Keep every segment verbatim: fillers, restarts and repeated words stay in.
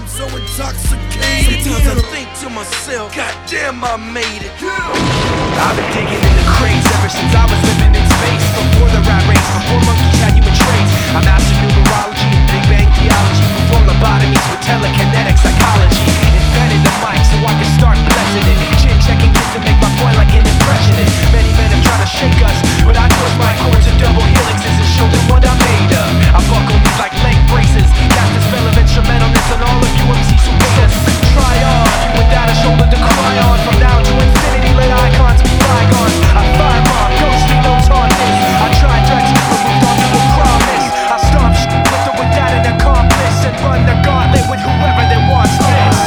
so intoxicated. Sometimes I think to myself, God damn, I made it. I've been digging in the crates ever since I was living in space. Before the rat race, before monkeys had human traits. I mastered numerology and Big Bang theology. Performed lobotomies with telekinetic psychology. Invented the mic so I could start blessing it. Chin checking kids to make my point like an impressionist. Many men have tried to shake us, but I twist my chords to double helixes and show them what I'm made of. I buckle these like leg braces. Cast the spell of instrumentalness on all of you M Cs who hate us. Try on, you without a shoulder to cry on. From now to infinity, let icons be bygones. I firebomb, ghostly notes on this. I tried drugs, but moved on to a promise. I stomp shit with or without an accomplice and run the gauntlet with whoever that wants this.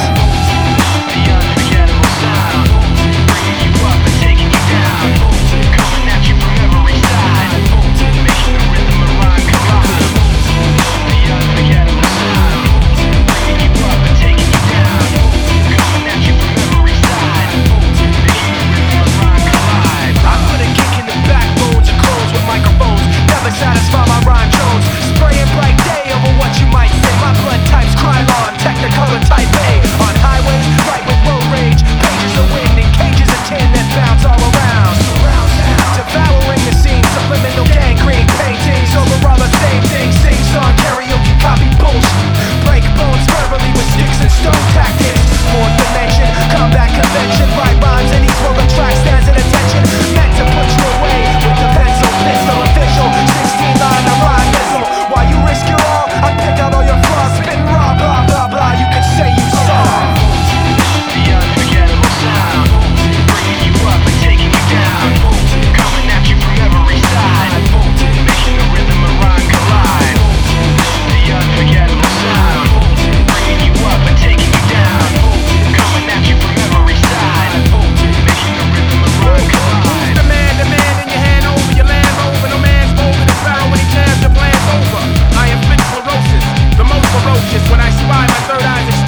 The unforgettable sound, bringing you up and taking you down, coming at you from every side, making the rhythm and rhyme collide. The unforgettable sound, bringing you up and taking you down, coming at you from every side, making the rhythm and rhyme collide. I put a kick in the backbones of clothes with microphones, never satisfy my rhyme drones, spraying bright day over what you might say. My blood type's Krylon, Technicolor type A. On highways, right with road rage, pages of wind and cages of tin that bounce all around. Devouring the scene, subliminal gangrene paintings over all the same things. Sing song, karaoke, copy bullshit. Break bones verbally with sticks and stone tactics. Fourth dimension, combat convention. Write rhymes and each roll the track stands at attention. Meant to put you away with the pencil, pistol official. Sixteen line, a rhyme missile. While you risk your all, I pick out all your flaws. Spitting raw, blah blah blah. You can say you saw the unforgettable sound, bringing you up and taking you down, coming at you from every side, making the rhythm and rhyme collide. The unforgettable sound, bringing you up and taking you down, coming at you from every side, making the rhythm and rhyme collide. The man, the man in your hand over your land over. No man's bolder than Pharaoh when he tears your plans over. I inflict ferocious, the most ferocious. When I spy, my third eye's